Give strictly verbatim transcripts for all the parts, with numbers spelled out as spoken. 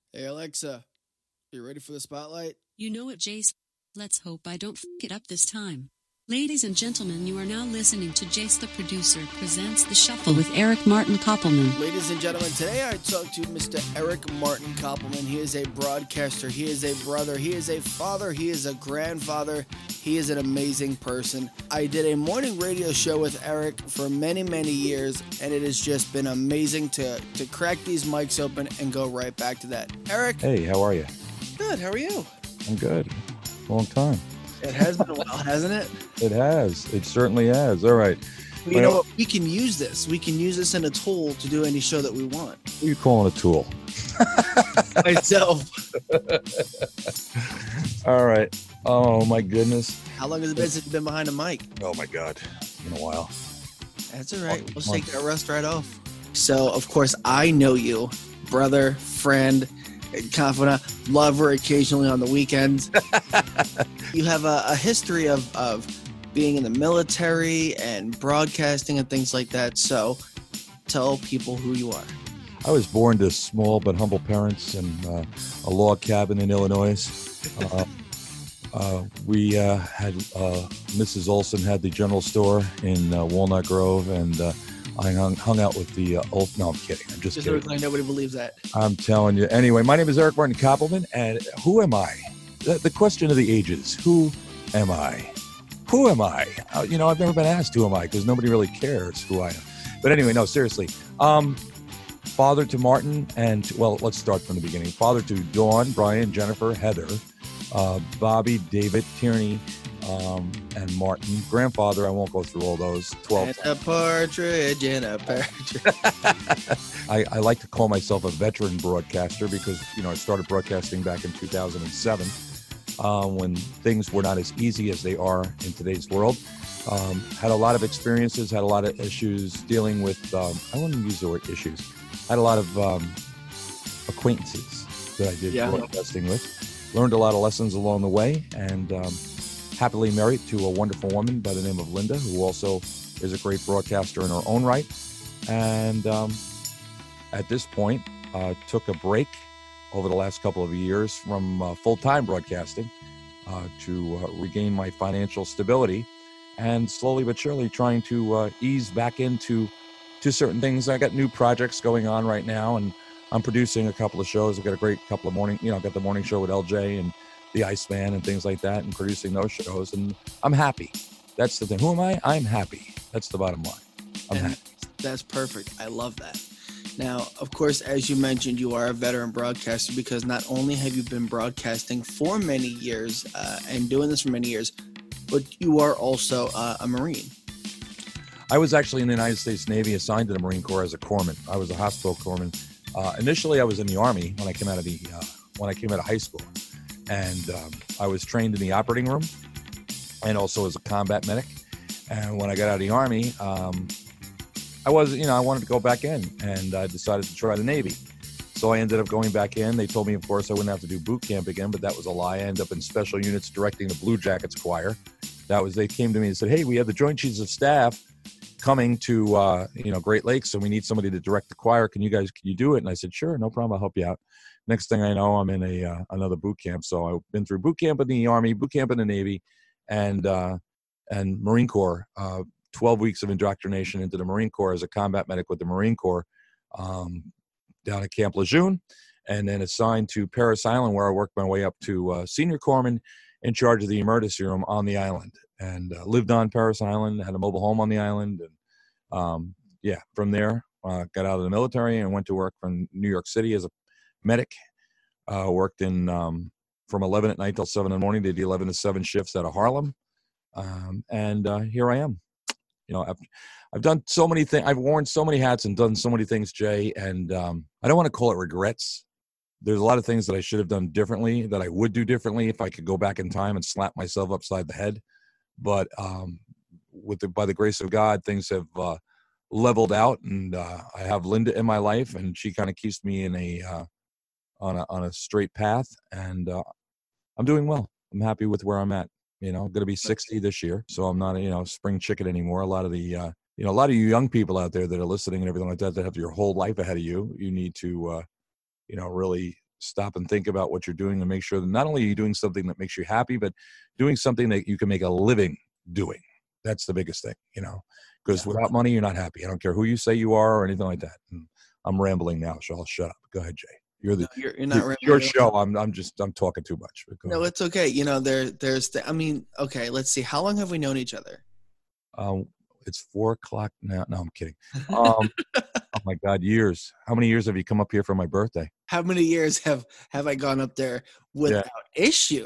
Hey Alexa, you ready for the spotlight? You know it, Jace. Let's hope I don't f it up this time. Ladies and gentlemen, you are now listening to Jace the Producer presents The Shuffle with Eric Martin Koppelman. Ladies and gentlemen, today I talk to Mister Eric Martin Koppelman. He is a broadcaster, he is a brother, he is a father, he is a grandfather, he is an amazing person. I did a morning radio show with Eric for many, many years, and it has just been amazing to, to crack these mics open and go right back to that. Eric? Hey, how are you? Good, how are you? I'm good. Long time. It has been a while, hasn't it? It has. It certainly has. All right. Well, you know what? We can use this. We can use this in a tool to do any show that we want. What are you calling a tool? Myself. All right. Oh, my goodness. How long has it been since you've been behind a mic? Oh, my God. It's been a while. That's all right. Month, We'll month. take that rust right off. So, of course, I know you, brother, friend, confidant, lover occasionally on the weekends. You have a, a history of, of being in the military and broadcasting and things like that. So tell people who you are. I was born to small but humble parents in uh, a log cabin in Illinois. Uh, uh, we uh, had uh, Missus Olson had the general store in uh, Walnut Grove, and uh, I hung, hung out with the uh, old. No, I'm kidding. I'm just, Just kidding. like nobody believes that. I'm telling you. Anyway, my name is Eric Martin Koppelman, and who am I? The, the question of the ages. Who am I? Who am I? Uh, you know, I've never been asked who am I because nobody really cares who I am. But anyway, no, seriously. Um, father to Martin and, well, let's start from the beginning. Father to Dawn, Brian, Jennifer, Heather, uh, Bobby, David, Tierney, um, and Martin. Grandfather, I won't go through all those. twelve. And a partridge in a pear tree. I, I like to call myself a veteran broadcaster because, you know, I started broadcasting back in two thousand seven uh, when things were not as easy as they are in today's world. Um, had a lot of experiences, had a lot of issues dealing with, um, I wouldn't use the word issues, had a lot of um, acquaintances that I did Yeah. broadcasting with. Learned a lot of lessons along the way, and um, happily married to a wonderful woman by the name of Linda, who also is a great broadcaster in her own right. And um, at this point, uh, took a break over the last couple of years from uh, full-time broadcasting uh, to uh, regain my financial stability, and slowly but surely trying to uh, ease back into to certain things. I got new projects going on right now, and I'm producing a couple of shows. I've got a great couple of morning, you know, I've got the morning show with L J and the Iceman and things like that, and producing those shows, and I'm happy. That's the thing. Who am I? I'm happy. That's the bottom line. I'm And happy. that's perfect. I love that. Now, of course, as you mentioned, you are a veteran broadcaster because not only have you been broadcasting for many years uh, and doing this for many years, but you are also uh, a Marine. I was actually in the United States Navy, assigned to the Marine Corps as a corpsman. I was a hospital corpsman. Uh, initially, I was in the Army when I came out of the uh, when I came out of high school, and um, I was trained in the operating room, and also as a combat medic. And when I got out of the Army, um, I was, you know, I wanted to go back in, and I decided to try the Navy. So I ended up going back in. They told me, of course, I wouldn't have to do boot camp again, but that was a lie. I ended up in special units directing the Blue Jackets choir. That was, they came to me and said, hey, we have the Joint Chiefs of Staff coming to, uh, you know, Great Lakes, so we need somebody to direct the choir. Can you guys, can you do it? And I said, sure, no problem. I'll help you out. Next thing I know, I'm in a uh, another boot camp. So I've been through boot camp in the Army, boot camp in the Navy, and uh, and Marine Corps. Uh, twelve weeks of indoctrination into the Marine Corps as a combat medic with the Marine Corps um, down at Camp Lejeune, and then assigned to Parris Island, where I worked my way up to uh, senior corpsman in charge of the emergency room on the island, and uh, lived on Parris Island, had a mobile home on the island, and um, yeah, from there, uh, got out of the military and went to work from New York City as a medic. Uh, worked in um, from eleven at night till seven in the morning. Did the eleven to seven shifts out of Harlem, um, and uh, here I am. You know, I've I've done so many things. I've worn so many hats and done so many things, Jay. And um, I don't want to call it regrets. There's a lot of things that I should have done differently, that I would do differently if I could go back in time and slap myself upside the head. But um, with the, by the grace of God, things have uh, leveled out, and uh, I have Linda in my life, and she kind of keeps me in a uh, on a on a straight path, and uh, I'm doing well. I'm happy with where I'm at. You know, I'm going to be sixty this year, so I'm not a, you know, spring chicken anymore. A lot of the uh, you know, a lot of you young people out there that are listening and everything like that, that have your whole life ahead of you, you need to uh, you know, really stop and think about what you're doing and make sure that not only are you doing something that makes you happy, but doing something that you can make a living doing. That's the biggest thing, you know, because Yeah. without money, you're not happy. I don't care who you say you are or anything like that. And I'm rambling now, so I'll shut up. Go ahead, Jay. You're the No, you're, you're not your, rambling your at all. show. I'm I'm just I'm talking too much. But go No, ahead. it's okay. You know, there, there's, the, I mean, okay, let's see. How long have we known each other? Um, it's four o'clock now. No, I'm kidding. Um, oh my God, years. How many years have you come up here for my birthday? How many years have, have I gone up there without issue?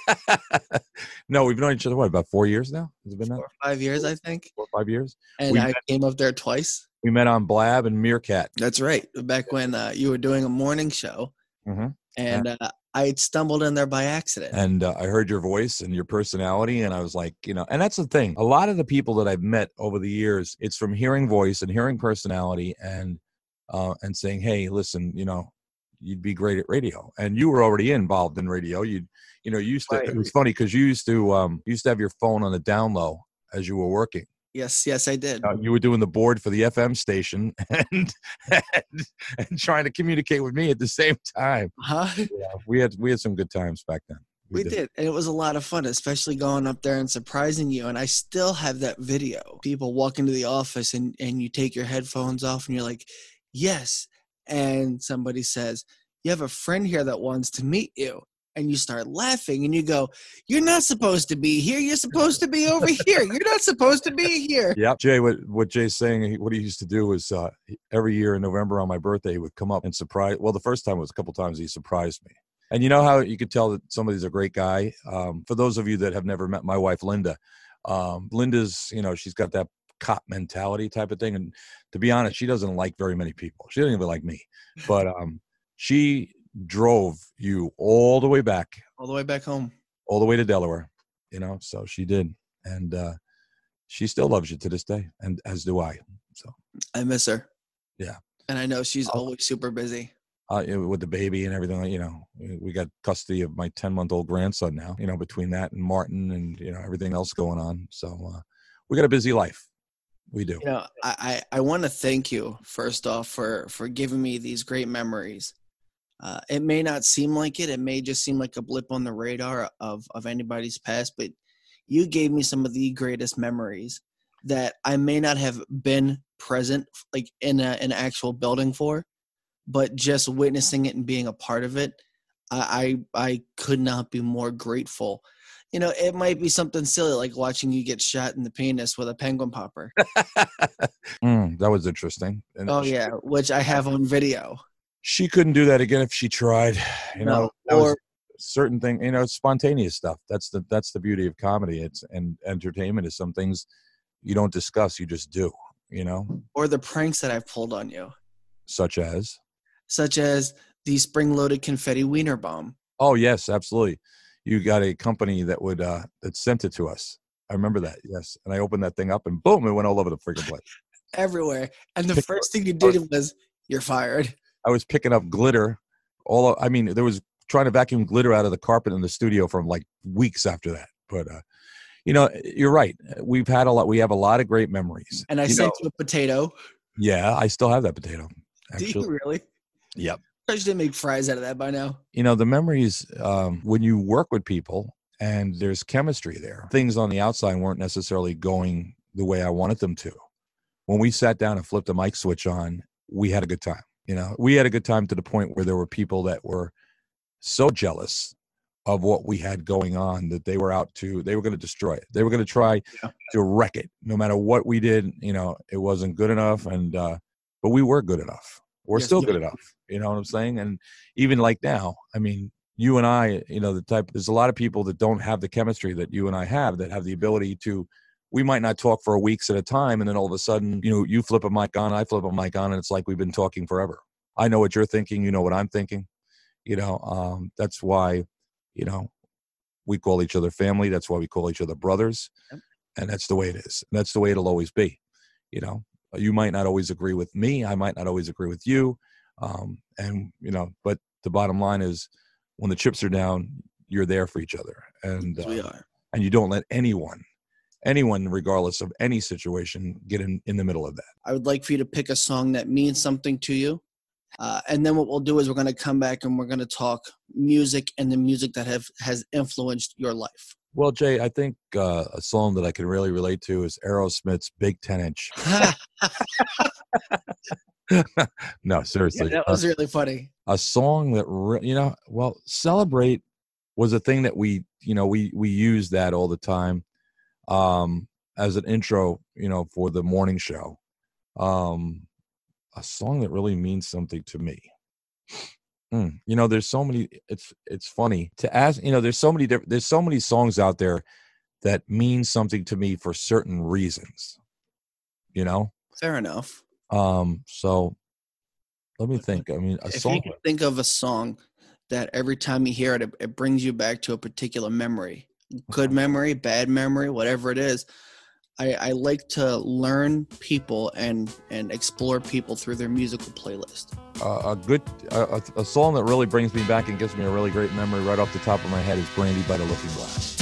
No, we've known each other, what, about four years now? Has it been that? Four or five years, I think. Four or five years? And We I met- came up there twice. We met on Blab and Meerkat. That's right. Back when uh, you were doing a morning show, Mm-hmm. and uh, I had stumbled in there by accident. And uh, I heard your voice and your personality, and I was like, you know, and that's the thing. A lot of the people that I've met over the years, it's from hearing voice and hearing personality and uh, and saying, hey, listen, you know, you'd be great at radio. And you were already involved in radio. You, you know, you used to. Right. It was funny because you used to um, you used to have your phone on the down low as you were working. Yes, yes, I did. Uh, you were doing the board for the F M station and, and and trying to communicate with me at the same time. Huh? Yeah, we had we had some good times back then. We did. And it was a lot of fun, especially going up there and surprising you. And I still have that video. People walk into the office and, and you take your headphones off and you're like, yes. And somebody says, you have a friend here that wants to meet you. And you start laughing and you go, you're not supposed to be here. You're supposed to be over here. You're not supposed to be here. Yeah, Jay. What what Jay's saying? he- What he used to do was uh, he- every year in November on my birthday, he would come up and surprise. Well, the first time was a couple times he surprised me. And you know how you could tell that somebody's a great guy. Um, for those of you that have never met my wife, Linda, um, Linda's, you know, she's got that cop mentality type of thing. And to be honest, she doesn't like very many people. She doesn't even like me. But um, she drove you all the way back, All the way back home. all the way to Delaware. You know, so she did, and uh, she still loves you to this day, and as do I. So I miss her. Yeah. And I know she's Oh. always super busy. uh, you know, with the baby and everything, you know, we- we got custody of my ten month old grandson now, you know, between that and Martin and, you know, everything else going on. So uh, we got a busy life. We do. You know, I, I, I want to thank you first off for, for giving me these great memories. Uh, it may not seem like it. It may just seem like a blip on the radar of, of anybody's past, but you gave me some of the greatest memories that I may not have been present like in a, an actual building for, but just witnessing it and being a part of it. I, I, I could not be more grateful. You know, it might be something silly like watching you get shot in the penis with a penguin popper. Mm, that was interesting. And Oh she, yeah, which I have on video. she couldn't do that again if she tried. You know, No, that was or- certain thing. You know, it's spontaneous stuff. That's the that's the beauty of comedy. It's and entertainment is some things you don't discuss, you just do. You know, Or the pranks that I've pulled on you, such as. such as the spring-loaded confetti wiener bomb. Oh yes, absolutely. You got a company that would uh that sent it to us. I remember that. Yes, and I opened that thing up, and boom, it went all over the freaking place. Everywhere. And the Pick- first thing you did was, you're fired. I was picking up glitter. All I mean, there was trying to vacuum glitter out of the carpet in the studio from like weeks after that. But uh, you know, you're right. We've had a lot. We have a lot of great memories. And I you sent know, you a potato. yeah, I still have that potato. Do Actually, you really? yep. I should make fries out of that by now. You know, the memories um, when you work with people and there's chemistry there. Things on the outside weren't necessarily going the way I wanted them to. When we sat down and flipped the mic switch on, we had a good time. You know, we had a good time to the point where there were people that were so jealous of what we had going on that they were out to, they were going to destroy it. They were going to try Yeah. to wreck it. No matter what we did, you know, it wasn't good enough. And, uh, but we were good enough. We're Yes, still yeah. good enough. You know what I'm saying? And even like now, I mean, you and I, you know, the type, there's a lot of people that don't have the chemistry that you and I have, that have the ability to, we might not talk for weeks at a time. And then all of a sudden, you know, you flip a mic on, I flip a mic on, and it's like we've been talking forever. I know what you're thinking. You know what I'm thinking. You know, um, that's why, you know, we call each other family. That's why we call each other brothers. Yep. And that's the way it is. And that's the way it'll always be. You know, you might not always agree with me. I might not always agree with you. Um, and, you know, but the bottom line is when the chips are down, you're there for each other. And, Yes, we uh, are. and you don't let anyone, anyone, regardless of any situation, get in, in the middle of that. I would like for you to pick a song that means something to you Uh, and then what we'll do is we're going to come back and we're going to talk music and the music that have has influenced your life. Well, Jay, I think uh, a song that I can really relate to is Aerosmith's Big ten inch. No, seriously. Yeah, that was really funny. A song that, re- you know, well, Celebrate was a thing that we, you know, we, we used that all the time um, as an intro, you know, for the morning show. Um, a song that really means something to me. Mm, you know, there's so many, it's, it's funny to ask, you know, there's so many different, there's so many songs out there that mean something to me for certain reasons, you know? Fair enough. Um, so let me think. I mean, a if song. you can think of a song that every time you hear it, it, it brings you back to a particular memory, good memory, bad memory, whatever it is. I, I like to learn people and, and explore people through their musical playlist. Uh, a good, a, a song that really brings me back and gives me a really great memory right off the top of my head is Brandy by the Looking Glass.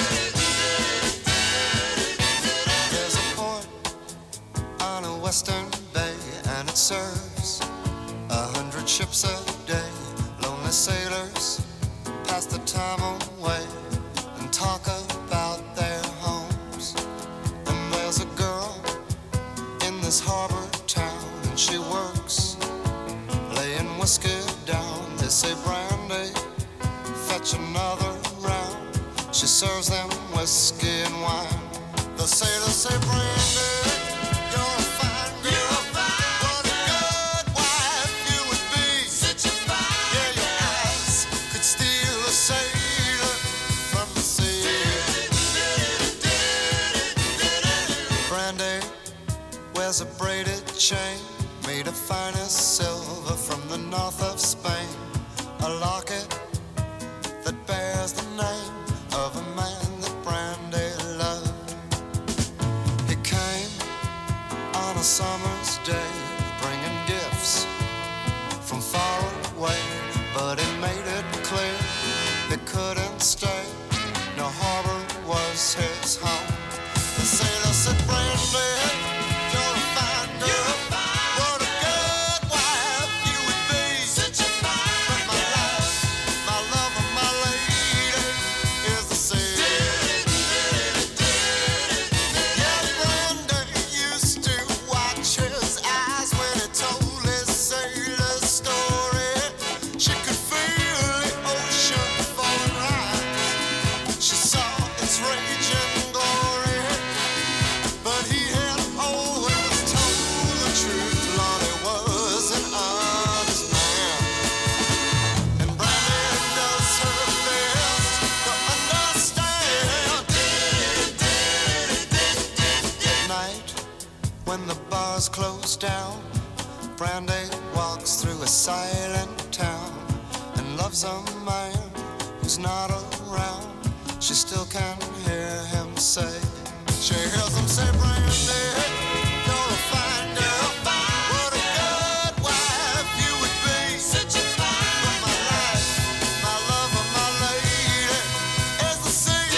There's a port on a western bay and it serves a hundred ships a day. Lonely sailors pass the time away and talk about their homes. And there's a girl in this harbor town and she works laying whiskey down. They say, Brandy, fetch another round. She serves them whiskey and wine. The sailors say, Brandy, you're a fine girl. You're a fine what a good wife you would be. Such a fine yeah, your eyes could steal a sailor from the sea. Brandy wears a braided chain made of finest silver from the north of Spain. A locket that bears the name of a man that Brandy loved. He came on a summer's day bringing gifts from far away, but he made it clear he couldn't stay. No harbor was his home. The sailor said, Brandy, you're a fine girl. What a good wife you would be. Such a fine but my life, my love and my lady is the sea. Yeah, Brandy used to watch his eyes when he told his sailor story. She could feel the ocean falling rise. She saw its raging glory. But he had always told the truth. Lord, he was an honest man. And Brandy does her best to understand. At night, when the bars close down, Brandy walks through a silent town and loves a man who's not around. She still can hear him say, she hears him say, Brandy, you're a fine girl. What a good wife you would be. Such a fine but my life, my love and my lady is the sea.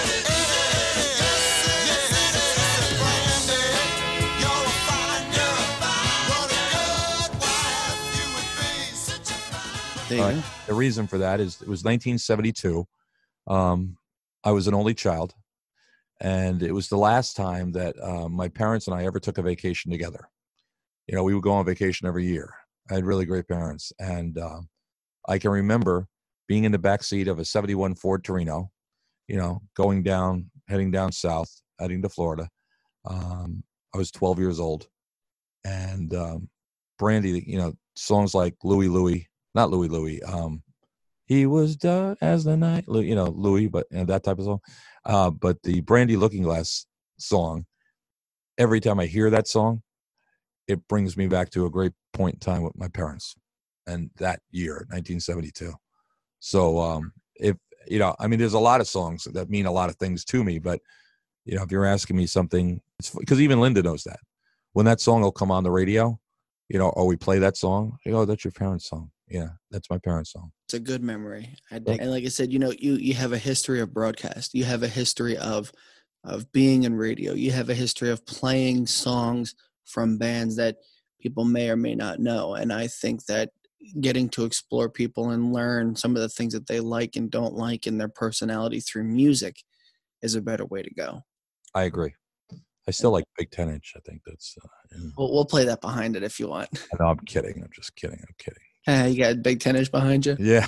Brandy, you're a fine girl. What a good wife you would be. Such a fine. There you All go. right. The reason for that is it was nineteen seventy-two. Um, I was an only child, and it was the last time that uh, my parents and I ever took a vacation together. You know, we would go on vacation every year. I had really great parents, and um, I can remember being in the back seat of a seventy-one Ford Torino, you know, going down, heading down south, heading to Florida. Um, I was twelve years old, and um, Brandy, you know, songs like Louie Louie, not Louie Louie, um, he was dark as the night, Lou- you know, Louie, but you know, that type of song. Uh, but the Brandy Looking Glass song, every time I hear that song, it brings me back to a great point in time with my parents, and that year, nineteen seventy-two. So, um, if you know, I mean, there's a lot of songs that mean a lot of things to me, but you know, if you're asking me something, it's because even Linda knows that when that song will come on the radio, you know, or we play that song, I go, oh, that's your parents' song. Yeah, that's my parents' song. It's a good memory. I think, and like I said, you know, you you have a history of broadcast. You have a history of of being in radio. You have a history of playing songs from bands that people may or may not know. And I think that getting to explore people and learn some of the things that they like and don't like in their personality through music is a better way to go. I agree. I still like Big Ten Inch. I think that's. Uh, yeah. We'll, we'll play that behind it if you want. No, I'm kidding. I'm just kidding. I'm kidding. Uh, you got Big Ten Inch behind you? Yeah.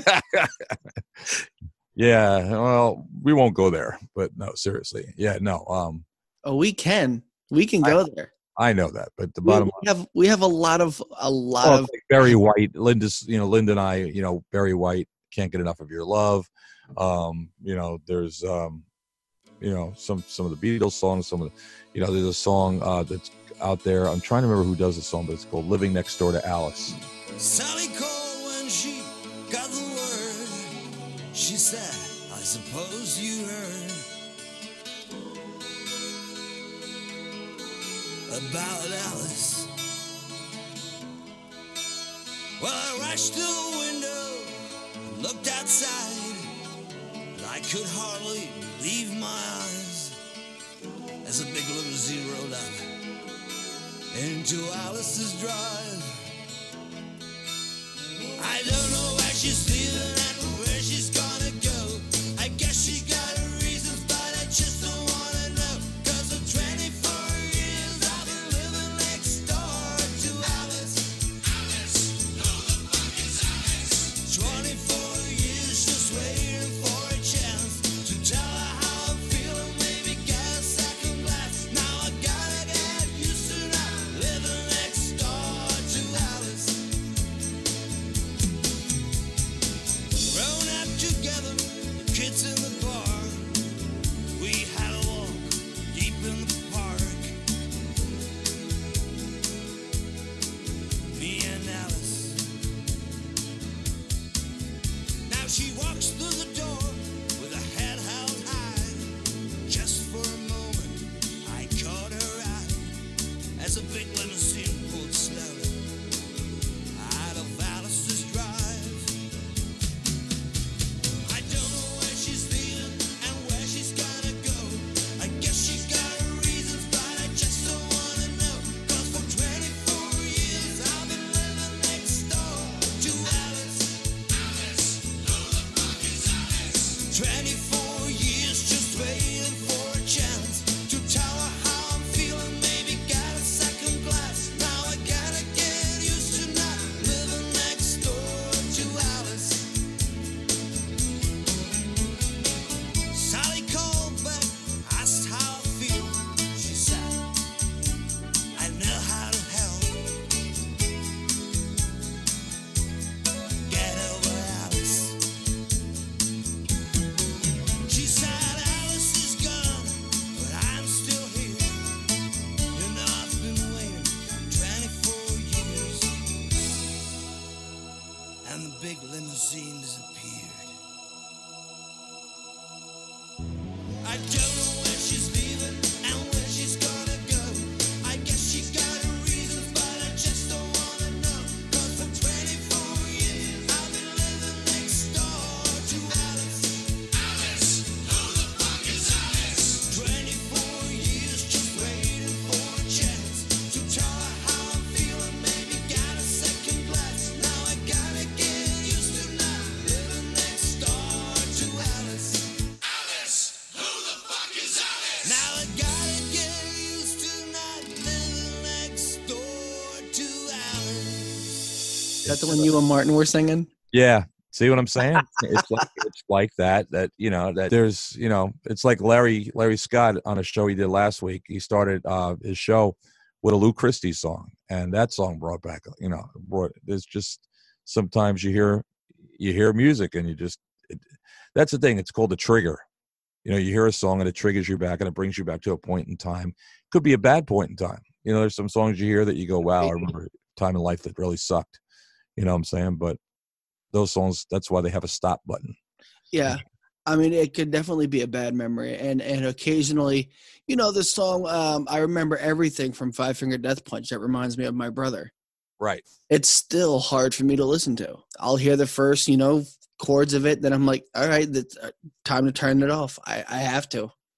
Yeah. Well, we won't go there, but no, seriously. Yeah. No. Um. Oh, we can. We can go I, there. I know that, but the We, bottom we have we have a lot of a lot oh, of like Barry White, Linda's. You know, Linda and I. You know, Barry White, Can't Get Enough of Your Love. Um. You know, there's um. You know, some some of the Beatles songs. Some of the, you know, there's a song uh, that's out there. I'm trying to remember who does the song, but it's called "Living Next Door to Alice." Sally called when she got the word. She said, I suppose you heard about Alice. Well, I rushed to the window, looked outside, and I could hardly believe my eyes as a big limousine rolled up into Alice's drive. I don't know where she's leaving and where she's gonna go. I guess she got her reasons, but I just don't wanna know. Cause for twenty-four years I've been living next door to Alice. Alice, who the fuck is Alice? twenty-four years just waiting for a chance to tell her how I'm feeling, maybe get a second glance. Now I gotta get used to not living next door to Alice. Grown up together, kids in the bar. We had a walk deep in the park. Me and Alice. Now she walks through the door with her head held high. Just for a moment, I caught her eye as a big limousine pulled slowly out of Alice's drive. I don't know where she's leaving and where she's gonna go. I guess she got her reasons, but I just don't wanna know. Cause for twenty-four years I've been living next door to Alice. Alice, who the fuck is Alice? twenty-four years just waiting for a chance to tell her how I'm feeling, maybe get a second glass. Now I gotta get used to not living next door to Alice. Sally called back, asked how I feel. She said, I know how to help. Get over Alice. She said, Alice is gone, but I'm still here. You know I've been waiting twenty-four years. And the big limousine disappeared. I don't know where she's leaving and where she's gonna go. I guess she got her reasons, but I just don't wanna know. Cause for twenty-four years I've been living next door to Alice. Alice, who the fuck is Alice? twenty-four years just waiting for a chance to tell her how I'm feeling, maybe got a second glass. Now I gotta get used to not living next door to Alice. Alice, who the fuck is Alice? Now I gotta get used to not living next door to Alice. Is that the one you and Martin were singing? Yeah. See what I'm saying? It's like it's like that. That you know that there's you know it's like Larry Larry Scott on a show he did last week. He started uh, his show with a Lou Christie song, and that song brought back you know brought. There's just sometimes you hear you hear music and you just it, that's the thing. It's called the trigger. You know, you hear a song and it triggers you back and it brings you back to a point in time. Could be a bad point in time. You know, there's some songs you hear that you go, wow, I remember a time in life that really sucked. You know what I'm saying? But those songs, that's why they have a stop button. Yeah. I mean, it could definitely be a bad memory. And and occasionally, you know, the song, um, I Remember Everything from Five Finger Death Punch, that reminds me of my brother. Right. It's still hard for me to listen to. I'll hear the first, you know, chords of it, then I'm like, all right, it's time to turn it off. I, I have to.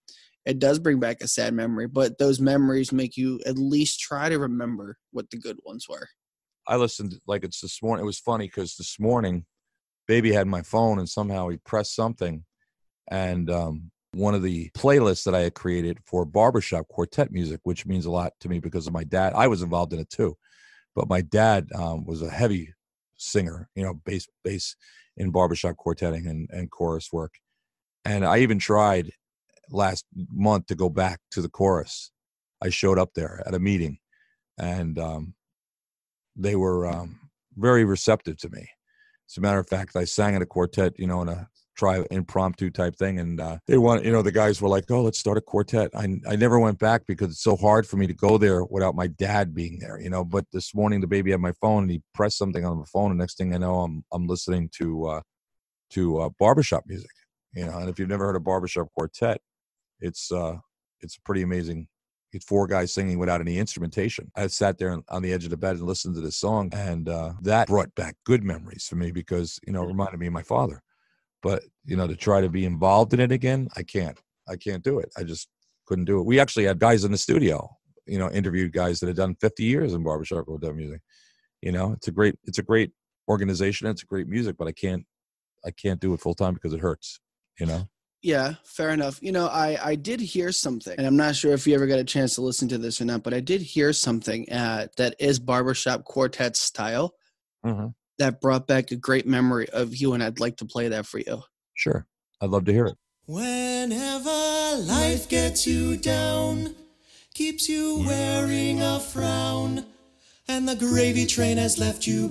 it does bring back a sad memory, but those memories make you at least try to remember what the good ones were. I listened like it's this morning. It was funny because this morning, baby had my phone and somehow he pressed something. And um, one of the playlists that I had created for barbershop quartet music, which means a lot to me because of my dad. I was involved in it too. But my dad um, was a heavy singer, you know, bass, bass in barbershop quartetting and, and chorus work. And I even tried last month to go back to the chorus. I showed up there at a meeting and um, they were um, very receptive to me. As a matter of fact, I sang in a quartet, you know, in a try impromptu type thing. And uh, they want, you know, the guys were like, oh, let's start a quartet. I, I never went back because it's so hard for me to go there without my dad being there, you know, but this morning the baby had my phone and he pressed something on the phone. And next thing I know, I'm, I'm listening to, uh, to uh, barbershop music, you know, and if you've never heard of barbershop quartet, it's, uh, it's pretty amazing. It's four guys singing without any instrumentation. I sat there on the edge of the bed and listened to this song, and uh, that brought back good memories for me because, you know, it reminded me of my father. But, you know, to try to be involved in it again, I can't. I can't do it. I just couldn't do it. We actually had guys in the studio, you know, interviewed guys that had done fifty years in barbershop quartet music. You know, it's a great, it's a great organization. It's a great music, but I can't, I can't do it full time because it hurts, you know? Yeah, fair enough. You know, I, I did hear something, and I'm not sure if you ever got a chance to listen to this or not, but I did hear something uh, that is barbershop quartet style Mm-hmm. that brought back a great memory of you, and I'd like to play that for you. Sure. I'd love to hear it. Whenever life gets you down, keeps you wearing a frown, and the gravy train has left you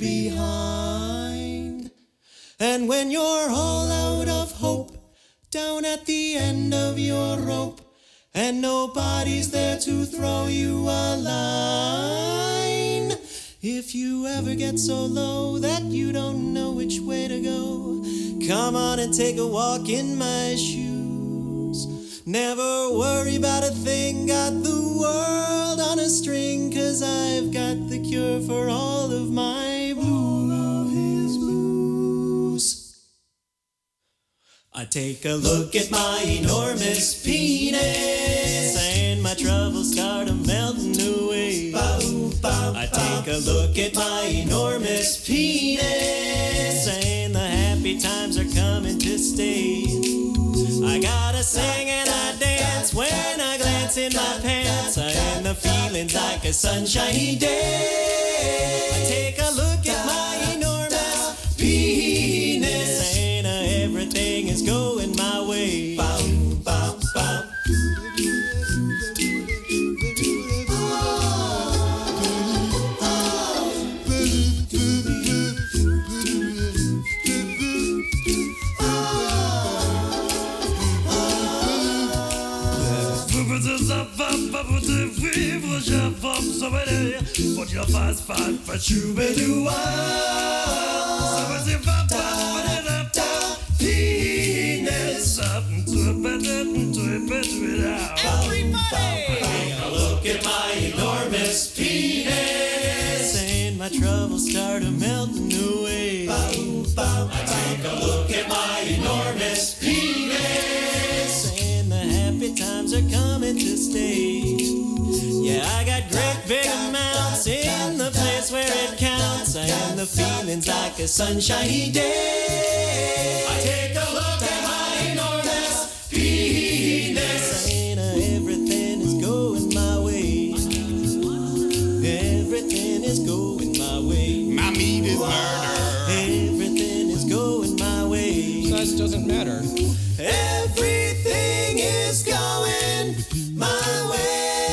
behind, and when you're all out of hope, down at the end of your rope, and nobody's there to throw you a line. If you ever get so low that you don't know which way to go, come on and take a walk in my shoes. Never worry about a thing, got the world on a string, 'cause I've got the cure for all of my blues. I take a look at my enormous penis, and my troubles start a melting away. I take a look at my enormous penis, and the happy times are coming to stay. I gotta sing and I dance when I glance in my pants, and the feeling's like a sunshiny day. I take a look at my enormous penis, and everything is going my way. Bum, bum, bum. Put your fast fat for chubidoo. Penis up and twip it and twip it without. Everybody! Take a look at my enormous penis, and my troubles start a melting away. I take a look at my enormous penis, and the happy times are coming to stay. Yeah, I got great big amounts in the place where it counts, and the feeling's like a sunshiny day. I take a look at my enormous penis, and everything is going my way. Everything is going my way. My meat is murder. Everything is going my way. Size doesn't matter. Everything is going my way.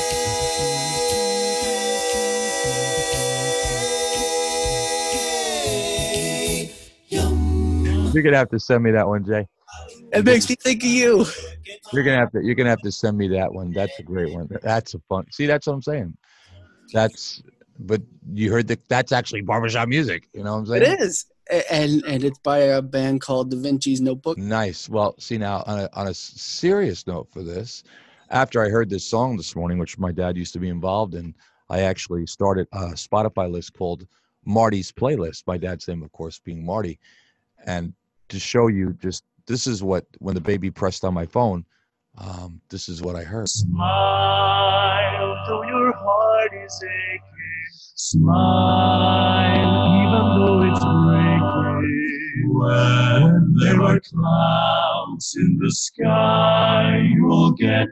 You're gonna have to send me that one, Jay. It makes me think of you. You're gonna have to. You're gonna have to send me that one. That's a great one. That's a fun. See, that's what I'm saying. That's. But you heard that. That's actually barbershop music. You know what I'm saying? It is, A- and and it's by a band called Da Vinci's Notebook. Nice. Well, see now on a on a serious note for this, after I heard this song this morning, which my dad used to be involved in, I actually started a Spotify list called Marty's Playlist. My dad's name, of course, being Marty, and to show you just this is what when the baby pressed on my phone, Um, this is what I heard. Smile, though your heart is aching. Smile, even though it's breaking. When there are clouds in the sky, you'll get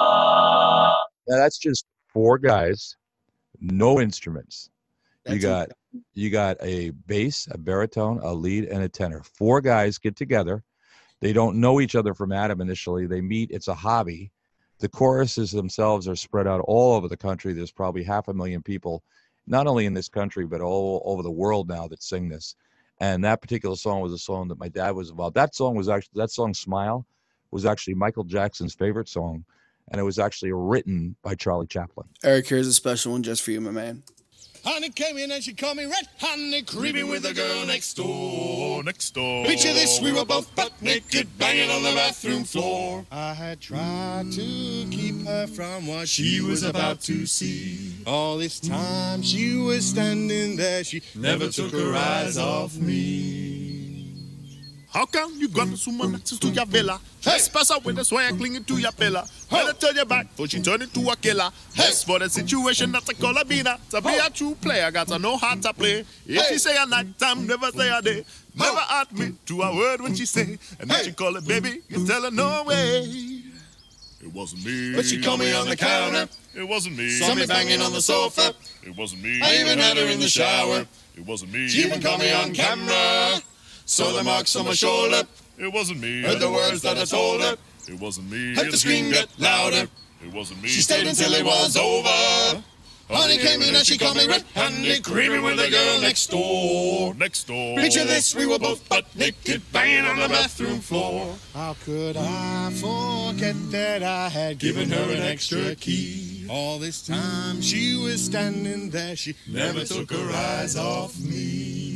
by. Now, that's just four guys, no instruments. You That's got you got a bass, a baritone, a lead, and a tenor. Four guys get together. They don't know each other from Adam initially. They meet. It's a hobby. The choruses themselves are spread out all over the country. There's probably half a million people, not only in this country, but all over the world now that sing this. And that particular song was a song that my dad was involved. That song was actually, that song, Smile, was actually Michael Jackson's favorite song. And it was actually written by Charlie Chaplin. Eric, here's a special one just for you, my man. Honey came in and she called me red honey, creeping with the girl next door. Next door. Picture this, we were both butt naked, banging on the bathroom floor. I had tried to keep her from what She was about to see. All this time she was standing there, she never took her eyes off me. How come you got someone access to your villa? Trespass out with the swag clinging to your pillar. Better turn your back, for she turned into a killer. As for the situation, that's a colabina. To be a true player, gotta know how to play. If she say a night time, never say a day. Never admit to a word when she say. And if she call it baby, you tell her no way. It wasn't me. But she called me on the counter, It wasn't me. saw me banging on the sofa. It wasn't me. I even had her in the shower. It wasn't me. She even caught me on camera. Saw the marks on my shoulder, It wasn't me. heard the words that I told her. It wasn't me. Heard the scream get louder. It wasn't me. She stayed until it was over. Honey came in and she called me red-handed, creeping with the girl next door. Next door. Picture this, we were both butt naked, banging on the bathroom floor. How could I forget that I had Given her an extra key. All this time she was standing there. She Never took her eyes off me.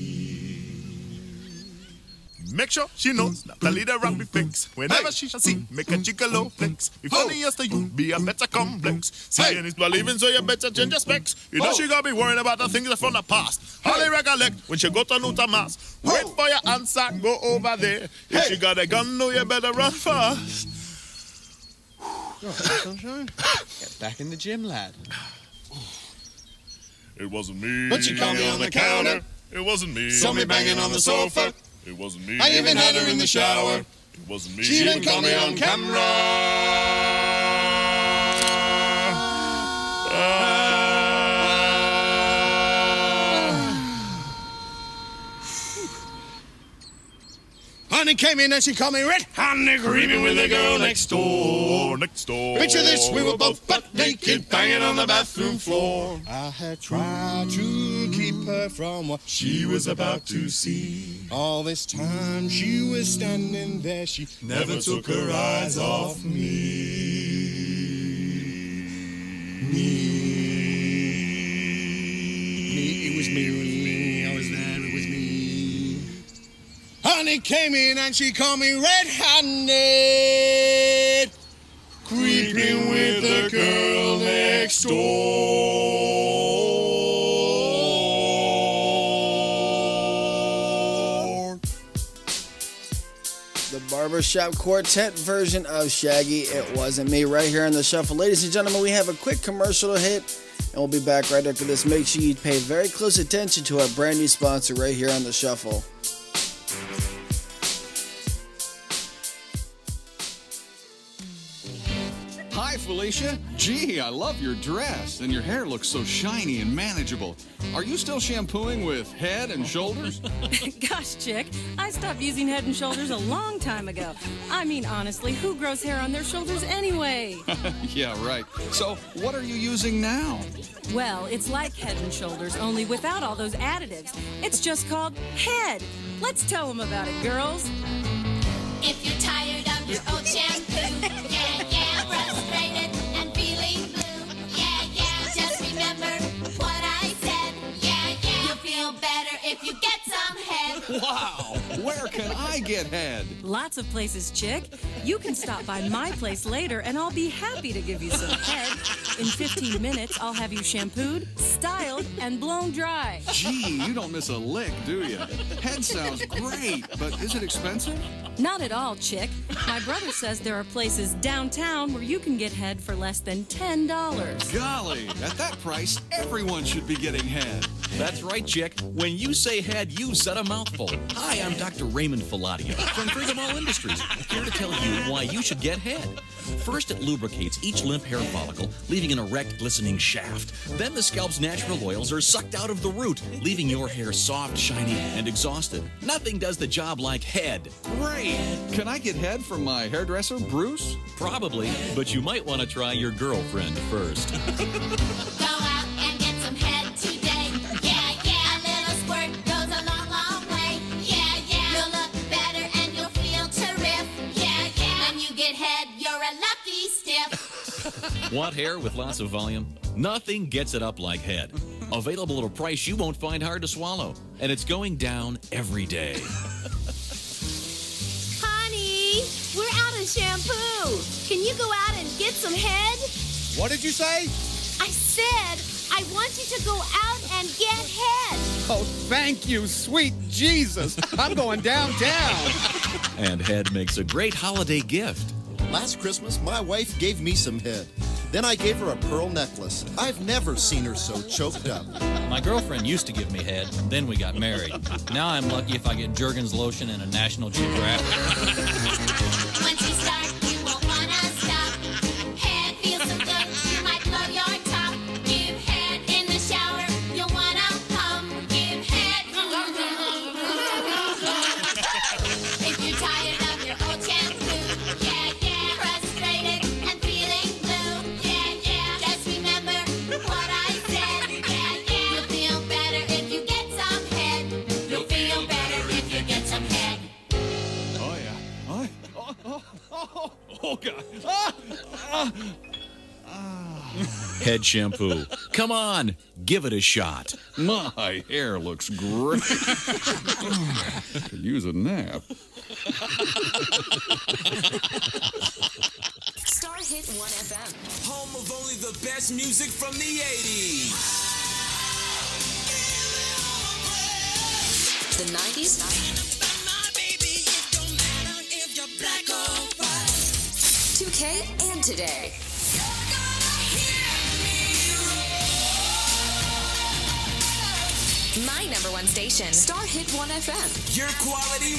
make sure she knows not to lead her up fix. Whenever she shall see, make a gigolo flex. If funny as to you, be a better complex. Seeing is believing, so you better change your specs. You know she gotta be worrying about the things from the past. Holly recollect when she go to Nuta Mass. Wait for your answer, go over there. If she got a gun, no, you better run fast. Sunshine? Get back in the gym, lad. It wasn't me. But she called me on the counter. It wasn't me. Saw me banging on the sofa. It wasn't me. I even had her in the shower. It wasn't me. She even caught me on camera. Honey came in and she called me red-handed, creeping with the girl next door. Next door. Picture this, we were both butt naked, banging on the bathroom floor. I had tried to keep her from what She was about to see. all this time she was standing there. She Never took her eyes off me. Me. Me, it was me. I was there, it was me. Honey came in and she called me red-handed, Creeping with the girl next door. The Barbershop Quartet version of Shaggy, It Wasn't Me, right here on the Shuffle. Ladies and gentlemen, we have a quick commercial to hit, and we'll be back right after this. Make sure you pay very close attention to our brand new sponsor right here on the Shuffle. Hi, Felicia. Gee, I love your dress, and your hair looks so shiny and manageable. Are you still shampooing with Head and Shoulders? Gosh, chick, I stopped using Head and Shoulders a long time ago. I mean, honestly, who grows hair on their shoulders anyway? Yeah, right. So, what are you using now? Well, it's like Head and Shoulders, only without all those additives. It's just called Head. Let's tell them about it, girls. If you're tired of your old shampoo, yeah, yeah, frustrated and feeling blue, yeah, yeah, just remember what I said, yeah, yeah, you'll feel better if you get some head. Wow! Where can I get head? Lots of places, chick. You can stop by my place later and I'll be happy to give you some head. In fifteen minutes, I'll have you shampooed, styled, and blown dry. Gee, you don't miss a lick, do you? Head sounds great, but is it expensive? Not at all, chick. My brother says there are places downtown where you can get head for less than ten dollars. Golly, at that price, everyone should be getting head. That's right, chick. When you say head, you said a mouthful. Hi, I'm Doctor Raymond Filadio from Freedom All Industries, here to tell you why you should get head. First, it lubricates each limp hair follicle, leaving an erect, glistening shaft. Then the scalp's natural oils are sucked out of the root, leaving your hair soft, shiny, and exhausted. Nothing does the job like head. Great! Can I get head from my hairdresser, Bruce? Probably, but you might want to try your girlfriend first. Go out and get some head today. Yeah, yeah. A little squirt goes a long, long way. Yeah, yeah. You'll look better and you'll feel terrific. Yeah, yeah. When you get head, you're a lucky stiff. Want hair with lots of volume? Nothing gets it up like head. Available at a price you won't find hard to swallow. And it's going down every day. Honey, we're out of shampoo. Can you go out and get some head? What did you say? I said I want you to go out and get head. Oh, thank you, sweet Jesus. I'm going downtown. And head makes a great holiday gift. Last Christmas, my wife gave me some head. Then I gave her a pearl necklace. I've never seen her so choked up. My girlfriend used to give me head, then we got married. Now I'm lucky if I get Jergens lotion and a National Geographic. Once you start, you won't wanna stop. Head feels so good, you might blow your top. Give head in the shower, you'll wanna hum. Give head. If you're tired of your old shampoo, yeah, yeah. Frustrated and feeling blue, yeah, yeah. Just remember what I said, yeah, yeah. You'll feel better if you get some head. You'll feel better if you get some head. Oh, yeah. Oh, oh, oh, oh, oh God. Ah, ah, ah. Head shampoo. Come on, give it a shot. My hair looks great. Could use a nap. Star Hit one F M. Home of only the best music from the eighties. The nineties. two K and today. My number one station, Star Hit one F M. Your quality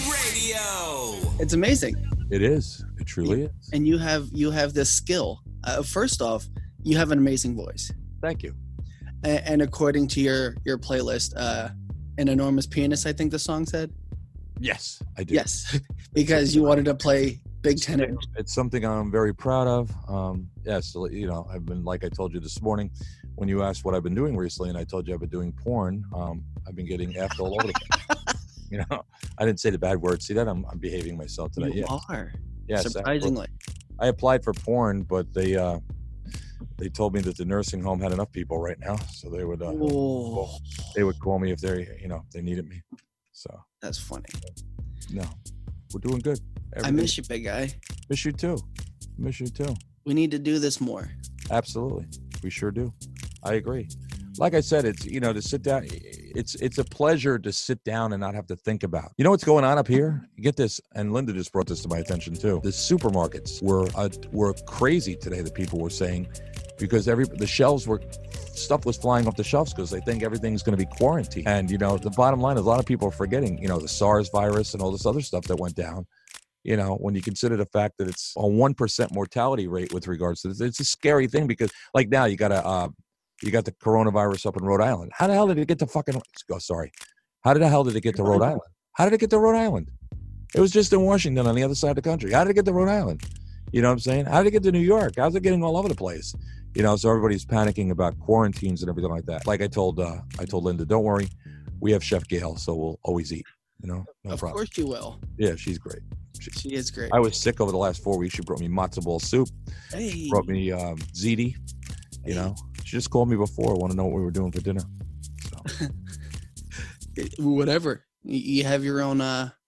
radio. It's amazing. It is. It truly is. And you have you have this skill. Uh, first off, you have an amazing voice. Thank you. And, and according to your your playlist, uh, an enormous penis, I think the song said. Yes, I do. Yes, because you wanted to play Big Ten. It's something I'm very proud of. Um, yes, you know, I've been, like I told you this morning, when you asked what I've been doing recently, and I told you I've been doing porn, um, I've been getting effed all over the place. You know, I didn't say the bad word. See that? I'm, I'm behaving myself today. You yes. are. Yes, Surprisingly. I applied for porn, but they uh, they told me that the nursing home had enough people right now, so they would uh, Oh. they would call me if they you know if they needed me. So That's funny. no, we're doing good. I miss you, big guy. Miss you too. Miss you too. We need to do this more. Absolutely, we sure do. I agree. Like I said, it's you know to sit down. It's it's a pleasure to sit down and not have to think about. You know what's going on up here? Get this, and Linda just brought this to my attention too. The supermarkets were uh, were crazy today. The people were saying because every the shelves were stuff was flying off the shelves because they think everything's going to be quarantined. And you know the bottom line is a lot of people are forgetting. You know the SARS virus and all this other stuff that went down. You know, when you consider the fact that it's a one percent mortality rate with regards to this, it's a scary thing because, like now, you got a, uh, you got the coronavirus up in Rhode Island. How the hell did it get to fucking? Oh, sorry. How the hell did it get to Rhode Island? How did it get to Rhode Island? It was just in Washington on the other side of the country. How did it get to Rhode Island? You know what I'm saying? How did it get to New York? How's it getting all over the place? You know, so everybody's panicking about quarantines and everything like that. Like I told, uh, I told Linda, don't worry, we have Chef Gail, so we'll always eat. You know, no of problem. course you will. Yeah, she's great. She, she is great. I was sick over the last four weeks. She brought me matzo ball soup. Hey. Brought me um, ziti. You know, she just called me before. Want to know what we were doing for dinner. So. Whatever. You you have your own uh,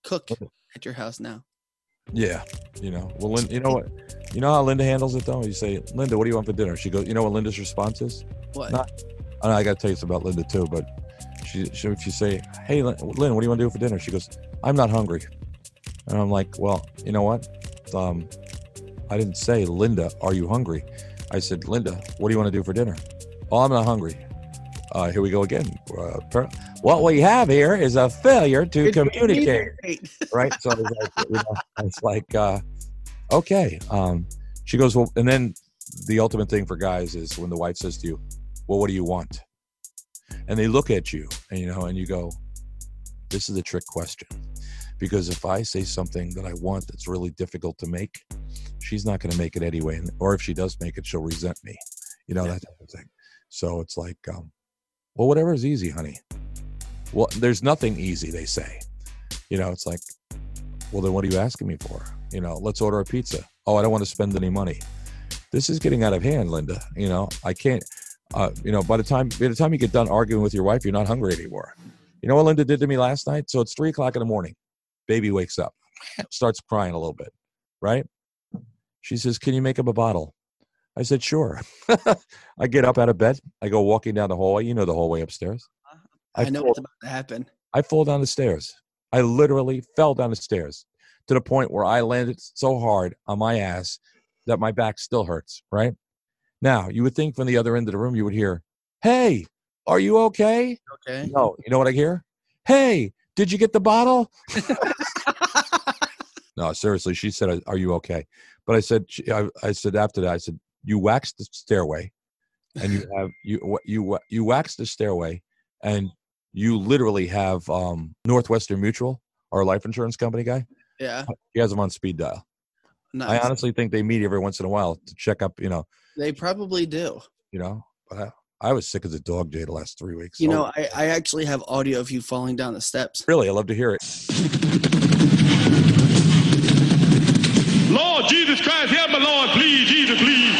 cook at your house now? Yeah, you know. Well, Lin, you know what? You know how Linda handles it though. You say, Linda, what do you want for dinner? She goes, you know what Linda's response is? What? Not, I, know, I got to tell you something about Linda too. But she, she, if you say, hey, Lynn, Lynn, what do you want to do for dinner? She goes, I'm not hungry. And I'm like, well, you know what? Um, I didn't say, Linda, are you hungry? I said, Linda, what do you want to do for dinner? Oh, I'm not hungry. Uh, here we go again. Uh, per- what we have here is a failure to communicate. Right? So it's like, you know, it's like uh, okay. Um, she goes, well, and then the ultimate thing for guys is when the wife says to you, well, what do you want? And they look at you, and you know, and you go, this is a trick question. Because if I say something that I want that's really difficult to make, she's not going to make it anyway. Or if she does make it, she'll resent me. You know, yeah. that type of thing. So it's like, um, well, whatever is easy, honey. Well, there's nothing easy, they say. You know, it's like, well, then what are you asking me for? You know, let's order a pizza. Oh, I don't want to spend any money. This is getting out of hand, Linda. You know, I can't, uh, you know, by the time by the time you get done arguing with your wife, you're not hungry anymore. You know what Linda did to me last night? So it's three o'clock in the morning. Baby wakes up, starts crying a little bit, right? She says, can you make up a bottle? I said, sure. I get up out of bed. I go walking down the hallway. You know the hallway upstairs. I, I know fall, what's about to happen. I fall down the stairs. I literally fell down the stairs to the point where I landed so hard on my ass that my back still hurts, right? Now, you would think from the other end of the room, you would hear, hey, are you okay? Okay. No, you know what I hear? Hey, did you get the bottle? No, seriously, she said, are you okay? But I said, I, I said after that, I said, you waxed the stairway and you have, you, you, you waxed the stairway and you literally have um, Northwestern Mutual, our life insurance company guy. Yeah. He has them on speed dial. Nice. I honestly think they meet every once in a while to check up, you know. They probably do. You know, but I, I was sick as a dog, Jay, the last three weeks. You so. know, I, I actually have audio of you falling down the steps. Really? I love to hear it. Lord Jesus Christ, help me, Lord, please, Jesus, please.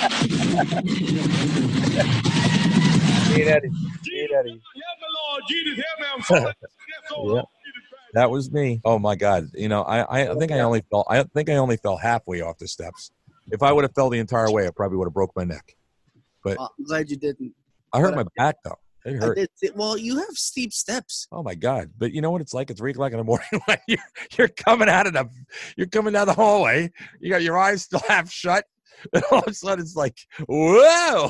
Hey, Eddie. Hey, Eddie. Help me, Lord, Jesus, help me. I'm sorry. Yeah. That was me. Oh my God! You know, I, I think I only fell. I think I only fell halfway off the steps. If I would have fell the entire way, I probably would have broke my neck. But well, I'm glad you didn't. I hurt but my back though. It hurt. Did, well, you have steep steps. Oh my God! But you know what it's like at three o'clock in the morning when you're you're coming out of the you're coming down the hallway. You got your eyes still half shut, and all of a sudden it's like, whoa!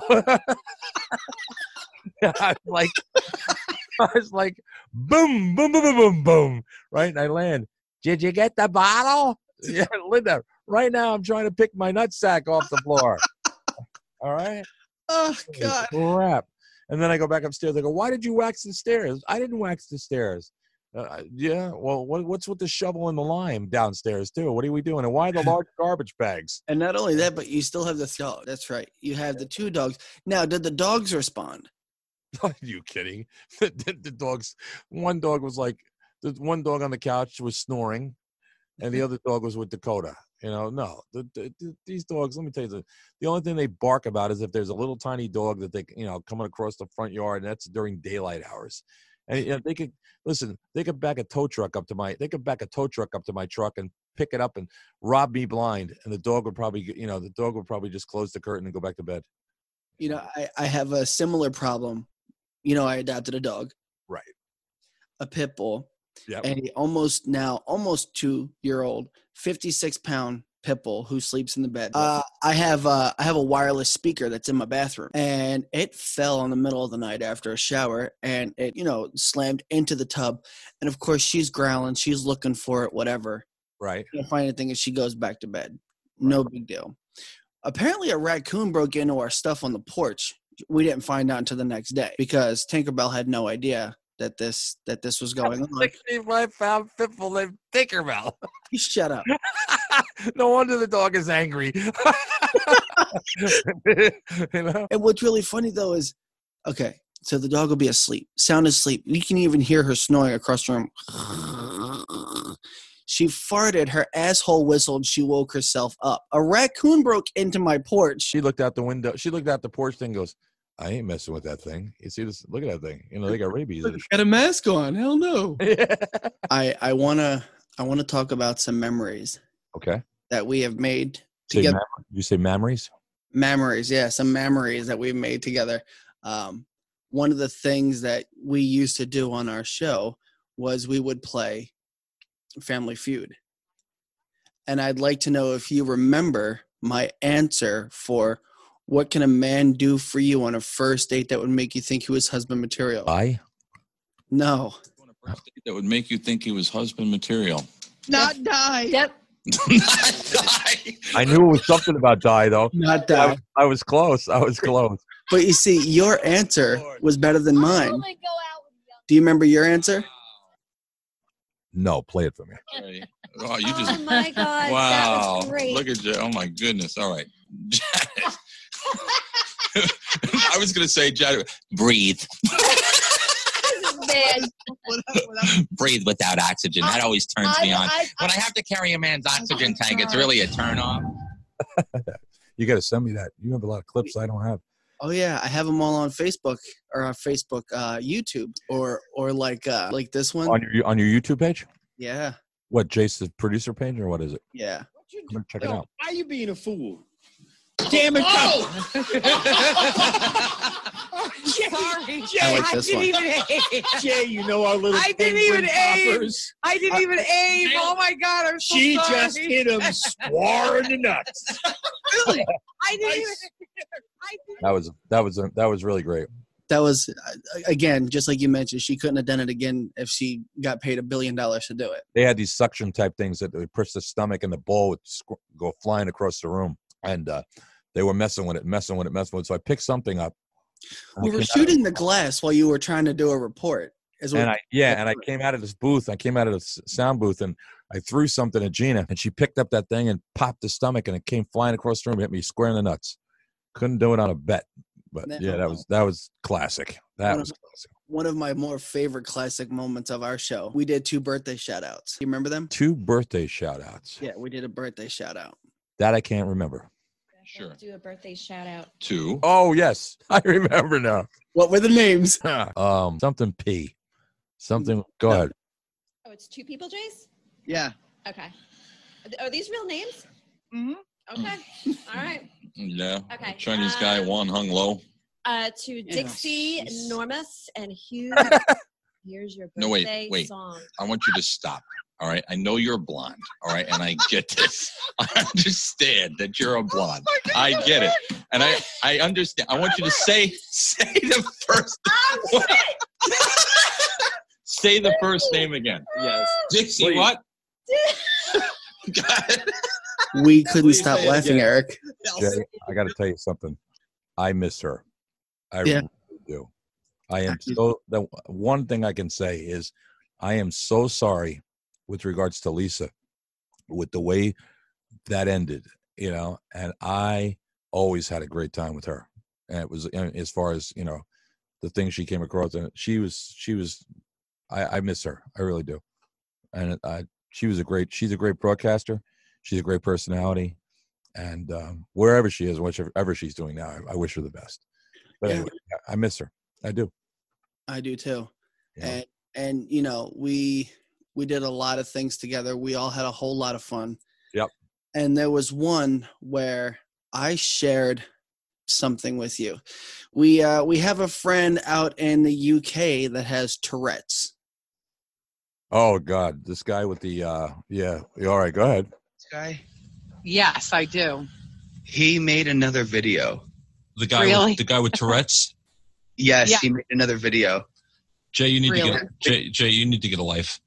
I was like, I was like, boom, boom, boom, boom, boom, boom, right? And I land. Did you get the bottle? Yeah, Linda. Right now, I'm trying to pick my nutsack off the floor. All right. Oh God. Crap. And then I go back upstairs. I go, why did you wax the stairs? I didn't wax the stairs. Uh, yeah. Well, what, what's with the shovel and the lime downstairs too? What are we doing? And why the large garbage bags? And not only that, but you still have the dog. That's right. You have the two dogs. Now, did the dogs respond? Are you kidding? The, the, the dogs. One dog was like, the one dog on the couch was snoring, and the other dog was with Dakota. You know, no, the, the, the, these dogs. Let me tell you, the, the only thing they bark about is if there's a little tiny dog that they, you know, coming across the front yard, and that's during daylight hours. And you know, they could listen. They could back a tow truck up to my. They could back a tow truck up to my truck and pick it up and rob me blind, and the dog would probably, you know, the dog would probably just close the curtain and go back to bed. You know, I, I have a similar problem. You know, I adopted a dog. Right. A pit bull. Yep. And he almost now, almost two-year-old, fifty-six pound pit bull who sleeps in the bed. Uh, I have uh, I have a wireless speaker that's in my bathroom, and it fell in the middle of the night after a shower, and it, you know, slammed into the tub. And of course, she's growling, she's looking for it, whatever. Right. Can't find anything, and she goes back to bed. No big deal. Apparently, a raccoon broke into our stuff on the porch. We didn't find out until the next day because Tinkerbell had no idea that this that this was going on. sixty-five pound pit bull named Tinkerbell. You shut up. No wonder the dog is angry. You know? And what's really funny though is, okay, so the dog will be asleep, sound asleep. You can even hear her snoring across the room. She farted, her asshole whistled, she woke herself up. A raccoon broke into my porch. She looked out the window. She looked out the porch thing and goes, I ain't messing with that thing. You see this? Look at that thing. You know, they got rabies. Got a mask on. Hell no. I, I want to I want to talk about some memories Okay. that we have made Say together. mem- you say memories? Memories, yeah, some memories that we've made together. Um, one of the things that we used to do on our show was we would play Family Feud. And I'd like to know if you remember my answer for what can a man do for you on a first date that would make you think he was husband material? I? No. That would make you think he was husband material. Not die. Yep. I knew it was something about die, though. Not I, die. was- I was close. I was close. But you see, your answer was better than mine. Do you remember your answer? No, play it for me. Oh, you just. Oh my God, Wow. that was great. Look at you. Oh my goodness. All right. Janet. I was going to say, Janet, breathe. Man. Breathe without oxygen. That always turns I- me on. I- when I have to carry a man's oxygen tank, it's really a turn off. You got to send me that. You have a lot of clips I don't have. Oh yeah, I have them all on Facebook or on Facebook, uh, YouTube, or or like uh, like this one. On your on your YouTube page? Yeah, What, Jace, the producer page, or what is it? yeah. I'm gonna check it Yo, out. why you being a fool? Damn it! Oh! Sorry, Jay, I like I this didn't one. even aim. Jay, you know our little I didn't even penguin aim. poppers. I didn't even aim. Oh my God, I'm so She sorry. just hit him square in the nuts. Really? I didn't even. That was that was that was really great. That was uh, again, just like you mentioned, she couldn't have done it again if she got paid a billion dollars to do it. They had these suction type things that would push the stomach and the ball would squ- go flying across the room, and uh, they were messing with it, messing with it, messing with it. So I picked something up. We were shooting the glass while you were trying to do a report. Is what- And I yeah, and I came out of this booth. I came out of the s- sound booth, and I threw something at Gina, and she picked up that thing and popped the stomach, and it came flying across the room, hit me square in the nuts. Couldn't do it on a bet, but No. yeah, that was that was classic. That One was of- classic. one of my more favorite classic moments of our show. We did two birthday shout outs. You remember them? Two birthday shout outs. Yeah, we did a birthday shout out. That I can't remember. Sure. Do a birthday shout out. Two. Oh yes, I remember now. What were the names? um, something P, something. Go ahead. Oh, it's two people, Jace? Yeah. Okay. Are th- Are these real names? Mm-hmm. Okay. All right. Yeah. Okay, Chinese guy, um, one hung low. Uh, to Dixie, Normus, and Hugh. Here's your birthday No, wait, wait. song. I want you to stop. All right. I know you're blonde. All right. And I get this. I understand that you're a blonde. I get it. And I, I understand. I want you to say, say the first. Say the first name again. Yes. Dixie, Please. what? We couldn't Please stop say it laughing, again. Eric. Jay, I got to tell you something. I miss her. I Yeah. really do. I am so. The one thing I can say is, I am so sorry with regards to Lisa, with the way that ended. You know, and I always had a great time with her. And it was and as far as you know, the things she came across, and she was she was. I, I miss her. I really do. And I, she was a great. She's a great broadcaster. She's a great personality. And um, wherever she is, whatever she's doing now, I, I wish her the best. But Yeah. anyway, I I miss her. I do. I do too. Yeah. And and you know, we we did a lot of things together. We all had a whole lot of fun. Yep. And there was one where I shared something with you. We uh we have a friend out in the U K that has Tourette's. Oh God, this guy with the uh, yeah. All right, go ahead. Guy? Yes, I do. He made another video. The guy, Really? with, the guy with Tourette's. Yes, Yeah. he made another video. Jay, you need to Really? get Jay, Jay. You need to get a life.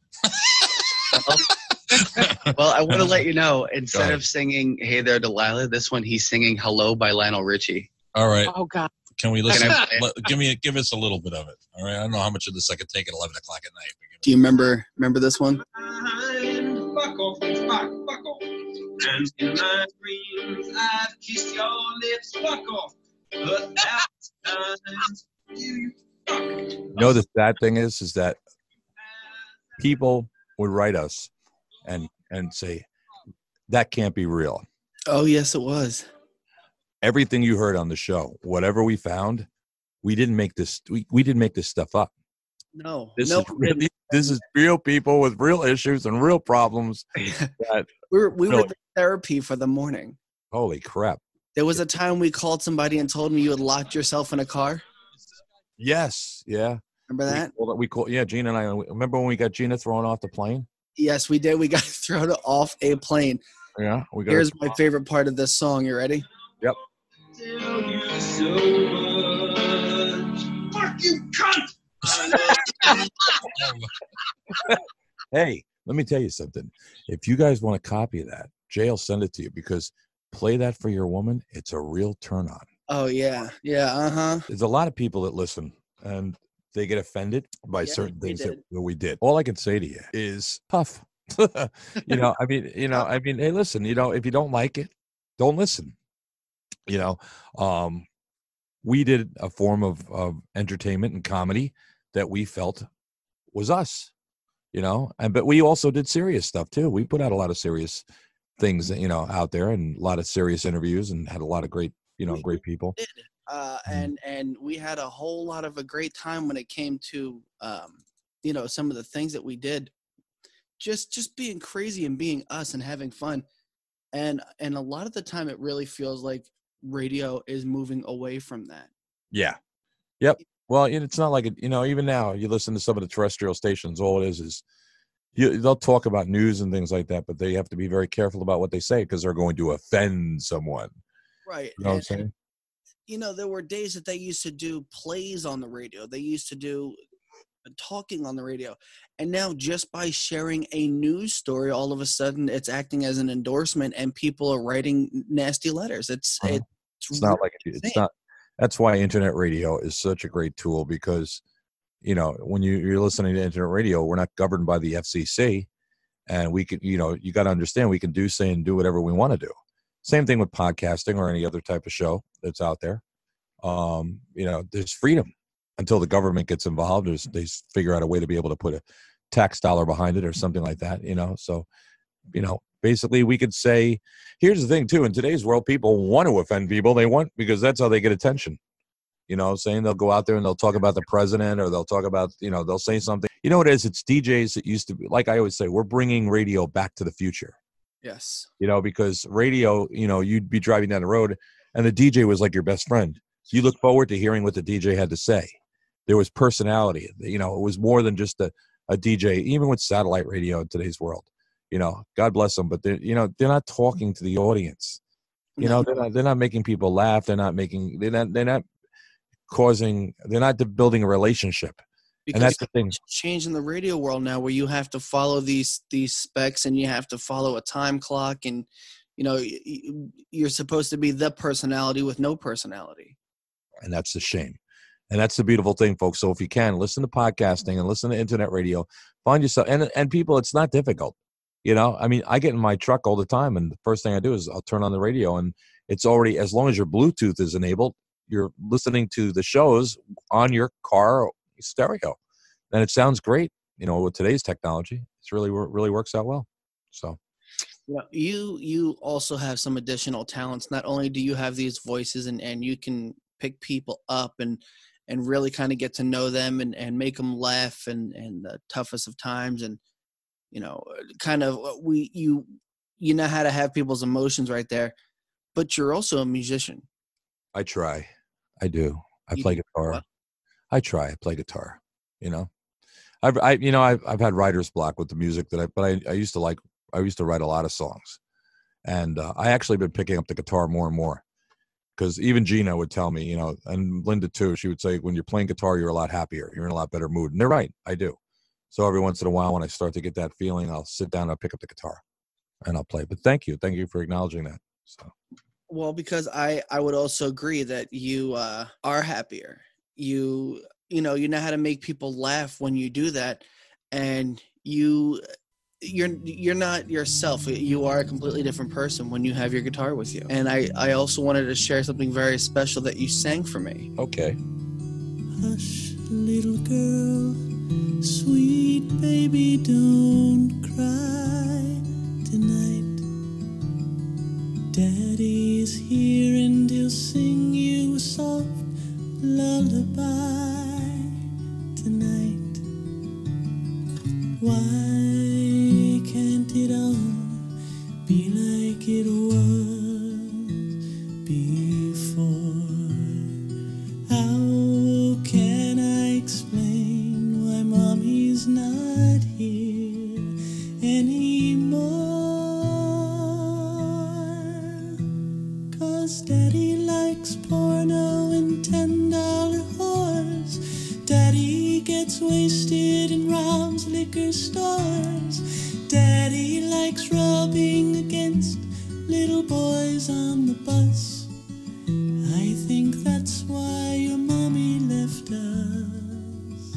Well, I want to let you know, instead ahead. of singing Hey There Delilah, this one he's singing Hello by Lionel Richie. All right. Oh God. Can we listen? Can I play it? let- give me, give us a little bit of it. All right. I don't know how much of this I could take at eleven o'clock at night. Do you remember remember this one? Fuck off, fuck, fuck off. And in my dreams, I've kissed your lips. Fuck off. But that's times you fuck. You know, the sad thing is, is that people would write us and and say that can't be real. Oh yes, it was. Everything you heard on the show, whatever we found, we didn't make this. We, we didn't make this stuff up. No, This no, is really This is real people with real issues and real problems. That We were, we really, were the therapy for the morning. holy crap. There was a time we called somebody and told me you had locked yourself in a car. Yes. Yeah. Remember that? We, we call, yeah, Gina and I. Remember when we got Gina thrown off the plane? Yes, we did. We got thrown off a plane. Yeah. We got Here's my favorite part of this song. You ready? Yep. Tell you so much. Fuck you, cunt! Hey, let me tell you something. If you guys want a copy of that, Jay will send it to you, because play that for your woman. It's a real turn on. Oh, yeah. Yeah, uh-huh. There's a lot of people that listen and they get offended by Yeah, certain we things did. that, that we did. All I can say to you is tough. you know, I mean, you know, I mean, hey, listen, you know, if you don't like it, don't listen. You know, um, we did a form of, of entertainment and comedy that we felt was us, you know, and but we also did serious stuff too. We put out a lot of serious things, you know, out there, and a lot of serious interviews, and had a lot of great, you know, great people. Uh, and and we had a whole lot of a great time when it came to, um, you know, some of the things that we did. Just just being crazy and being us and having fun. And and a lot of the time it really feels like radio is moving away from that. Yeah. Yep. Well, and it's not like it, you know, even now you listen to some of the terrestrial stations, all it is is you, they'll talk about news and things like that, but they have to be very careful about what they say, because they're going to offend someone. Right. You know what I'm And- saying? you know, there were days that they used to do plays on the radio. They used to do talking on the radio. And now just by sharing a news story, all of a sudden it's acting as an endorsement and people are writing nasty letters. It's, Uh-huh. it's, It's not like really it's insane. not. That's why internet radio is such a great tool, because, you know, when you, you're listening to internet radio, we're not governed by the F C C, and we can, you know, you got to understand we can do, say, and do whatever we want to do. Same thing with podcasting or any other type of show that's out there. Um, you know, there's freedom until the government gets involved. There's, they s- figure out a way to be able to put a tax dollar behind it or something like that, you know. So, you know, basically we could say, here's the thing too, in today's world, people want to offend people. They want, because that's how they get attention. You know, saying they'll go out there and they'll talk about the president, or they'll talk about, you know, they'll say something. You know what it is? It's D Js that used to be, like I always say, we're bringing radio back to the future. Yes. You know, because radio, you know, you'd be driving down the road and the D J was like your best friend. You look forward to hearing what the D J had to say. There was personality. You know, it was more than just a, a D J, even with satellite radio in today's world. You know, God bless them, but they're, you know, they're not talking to the audience. You know, they're not, they're not making people laugh. They're not making, they're not, they're not causing, they're not building a relationship. Because And that's the thing. it's changed in the radio world now, where you have to follow these these specs and you have to follow a time clock, and you know y- y- you're supposed to be the personality with no personality. And that's the shame. And that's the beautiful thing, folks. So if you can, listen to podcasting and listen to internet radio, find yourself, and, and people, it's not difficult. You know, I mean, I get in my truck all the time, and the first thing I do is I'll turn on the radio, and it's already, as long as your Bluetooth is enabled, you're listening to the shows on your car stereo. And it sounds great, you know, with today's technology. It's really, really works out well. So. You know, you you also have some additional talents. Not only do you have these voices, and, and you can pick people up and and really kind of get to know them and, and make them laugh and and the toughest of times, and you know, kind of we you you know how to have people's emotions right there. But you're also a musician. I try. I do. I You play do guitar. what? I try. I play guitar. You know, I've I you know I've I've had writer's block with the music that I but I I used to like I used to write a lot of songs, and uh, I actually been picking up the guitar more and more, because even Gina would tell me, you know, and Linda too. She would say, when you're playing guitar, you're a lot happier. You're in a lot better mood, and they're right. I do. So every once in a while, when I start to get that feeling, I'll sit down, I'll pick up the guitar, and I'll play. But thank you, thank you for acknowledging that. So. Well, because I, I would also agree that you uh, are happier. You you know you know how to make people laugh when you do that, and you you're you're not yourself. You are a completely different person when you have your guitar with you. And I, I also wanted to share something very special that you sang for me. Okay. Hush, little girl, sweet baby, don't cry tonight. Daddy's here and he'll sing you a soft lullaby tonight. be like it was before. How can I explain why mommy's not here anymore? 'Cause daddy likes porno and ten dollar whores. Daddy gets wasted and robs liquor stores. Daddy likes rubbing against little boys on the bus. I think that's why your mommy left us.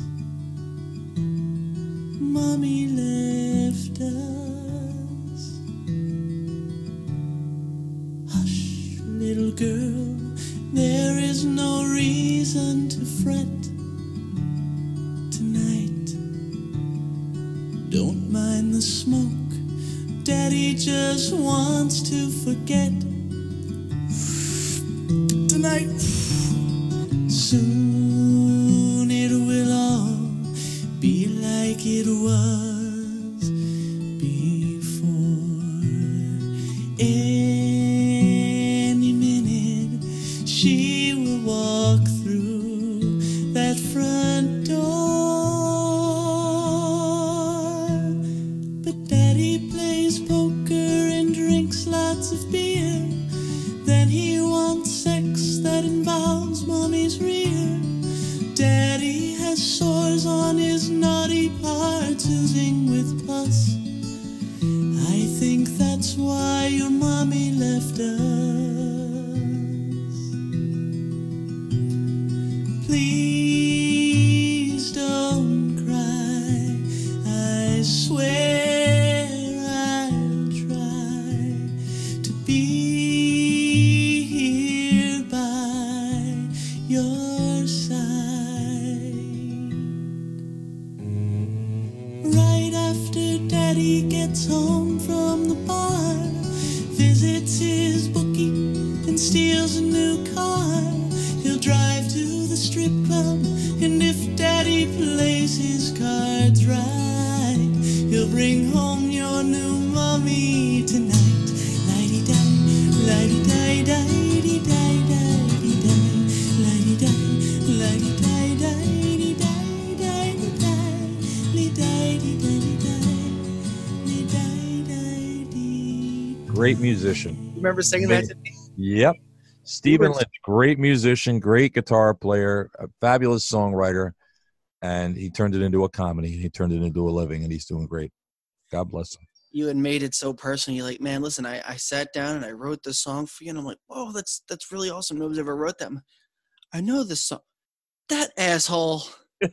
Mommy left us. Hush, little girl, there is no reason to fret tonight. Don't mind the smoke. Daddy just wants to forget tonight. Soon it will all be like it was before. Any minute she will walk through that front door. But Daddy plays poker and drinks lots of beer. Then he wants sex that involves mommy's rear. Daddy has sores on his naughty parts oozing with pus. I think that's why your mommy left us. Please don't cry. I swear I'll try to be here by your side. Right after Daddy gets home from the bar, visits his bookie and steals a new car. He'll drive to the strip club, and if Daddy plays his cards right, he'll bring home your new mommy tonight. La-di-da, la-di-da-da, di-da-da, di-da, la-di-da, la-di-da, di-da, di-da, li-da, di-da, di-da, li-da, Great musician. Remember singing that to me? Yep. Stephen were- Lynch, great musician, great guitar player, a fabulous songwriter, and he turned it into a comedy. He turned it into a living, and he's doing great. God bless him. You had made it so personal. You're like, man, listen, I, I sat down and I wrote this song for you. And I'm like, whoa, that's that's really awesome. Nobody's ever wrote them. I know this song. That asshole.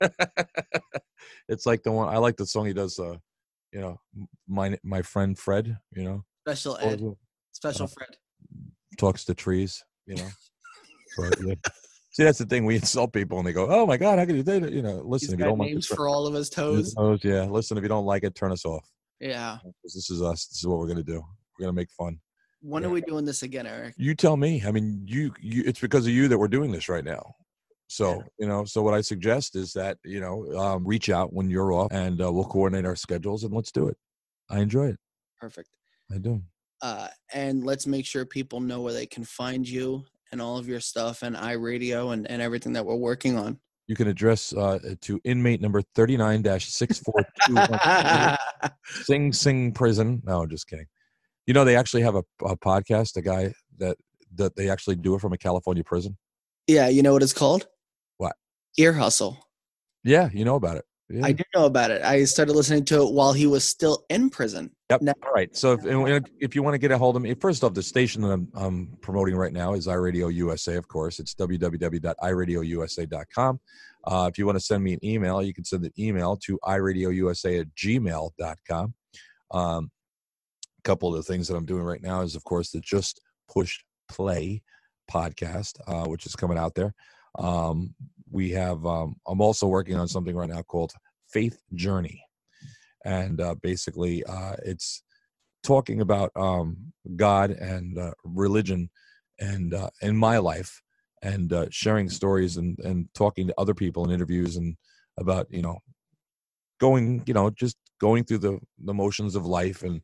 It's like the one I like the song he does. Uh, you know, my my friend Fred. You know, Special Or Ed. the- Special uh, friend. talks to trees. You know. But, yeah. See, that's the thing. We insult people, and they go, "Oh my God, how could you do that?" You know, listen. He's If you got don't like names this, for all of his toes. toes, yeah. Listen, if you don't like it, turn us off. Yeah. 'Cause this is us. This is what we're gonna do. We're gonna make fun. When are we doing this again, Eric? You tell me. I mean, you, you. It's because of you that we're doing this right now. So you know. So what I suggest is that you know, um, reach out when you're off, and uh, we'll coordinate our schedules, and let's do it. I enjoy it. Perfect. I do. Uh, and let's make sure people know where they can find you and all of your stuff and iRadio and, and everything that we're working on. You can address uh, to inmate number thirty-nine dash six four two one Sing Sing Prison. No, just kidding. You know, they actually have a, a podcast, a guy that, that they actually do it from a California prison. Yeah, you know what it's called? What? Ear Hustle. Yeah, you know about it. Yeah. I do know about it. I started listening to it while he was still in prison. Yep. All right. So if, and if you want to get a hold of me, first off, the station that I'm, I'm promoting right now is iRadio U S A, of course. It's w w w dot i radio u s a dot com. Uh, if you want to send me an email, you can send an email to i radio u s a at gmail dot com. Um, a couple of the things that I'm doing right now is, of course, the Just Push Play podcast, uh, which is coming out there. Um, we have, um, I'm also working on something right now called Faith Journey. And uh, basically, uh, it's talking about um, God and uh, religion and uh, in my life, and uh, sharing stories and, and talking to other people in interviews and about, you know, going, you know, just going through the, the motions of life and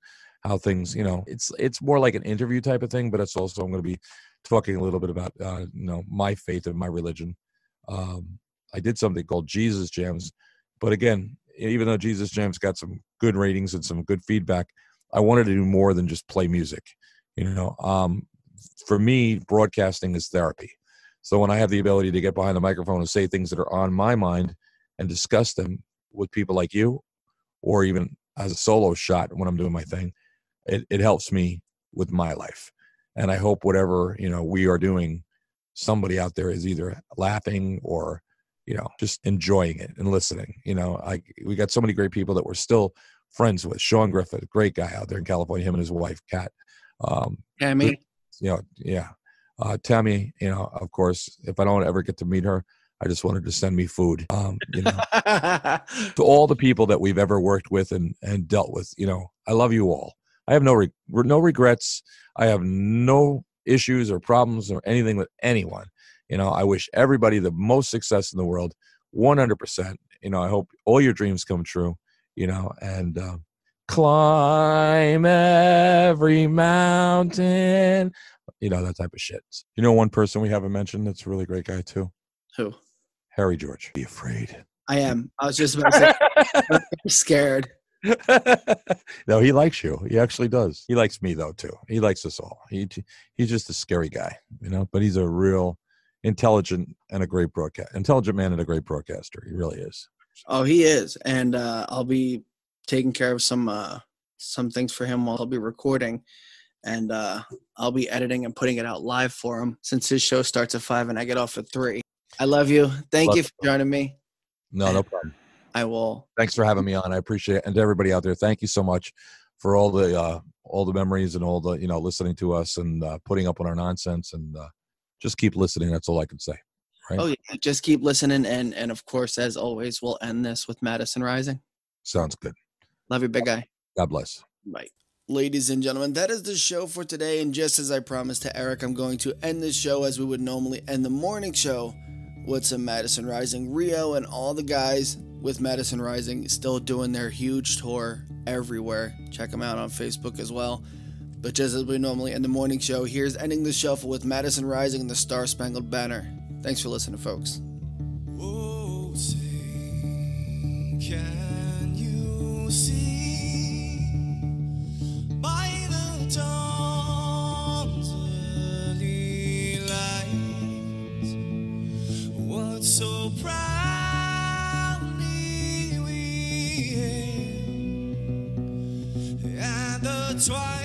how things, you know, it's it's more like an interview type of thing, but it's also I'm going to be talking a little bit about uh, you know, my faith and my religion. Um, I did something called Jesus Jams, but again, even though Jesus Jams got some good ratings and some good feedback, I wanted to do more than just play music. You know, um, for me, broadcasting is therapy. So when I have the ability to get behind the microphone and say things that are on my mind and discuss them with people like you, or even as a solo shot when I'm doing my thing, it, it helps me with my life. And I hope whatever, you know, we are doing, somebody out there is either laughing or, you know, just enjoying it and listening. You know, I, we got so many great people that we're still friends with. Sean Griffith, great guy out there in California, him and his wife, Kat. Um, Tammy. You know, yeah. Uh, Tammy, you know, of course, if I don't ever get to meet her, I just wanted to send me food. Um, you know, to all the people that we've ever worked with and, and dealt with, you know, I love you all. I have no re- no regrets. I have no issues or problems or anything with anyone. You know, I wish everybody the most success in the world, one hundred percent. You know, I hope all your dreams come true, you know, and uh, climb every mountain, you know, that type of shit. You know, one person we haven't mentioned that's a really great guy too. Who? Harry George. Be afraid. I am. I was just about to say, I'm scared. No, he likes you. He actually does. He likes me though too. He likes us all. He he's just a scary guy, you know. But he's a real intelligent and a great broadcast, intelligent man and a great broadcaster. He really is. Oh, he is, and uh, I'll be taking care of some uh, some things for him while I'll be recording, and uh, I'll be editing and putting it out live for him since his show starts at five and I get off at three. I love you. Thank Love you for joining me. No, no problem. I will. Thanks for having me on. I appreciate it. And to everybody out there, thank you so much for all the uh, all the memories and all the, you know, listening to us and uh, putting up on our nonsense, and uh, just keep listening. That's all I can say. Right? Oh, yeah. Just keep listening. And, and of course, as always, we'll end this with Madison Rising. Sounds good. Love you, big guy. God bless. Bye. Ladies and gentlemen, that is the show for today. And just as I promised to Eric, I'm going to end this show as we would normally end the morning show with some Madison Rising. Rio and all the guys with Madison Rising still doing their huge tour everywhere. Check them out on Facebook as well. But just as we normally end the morning show, here's ending the shuffle with Madison Rising and the Star Spangled Banner. Thanks for listening, folks. Oh, say, can you see by the dawn's early light what so proudly we hailed at the twilight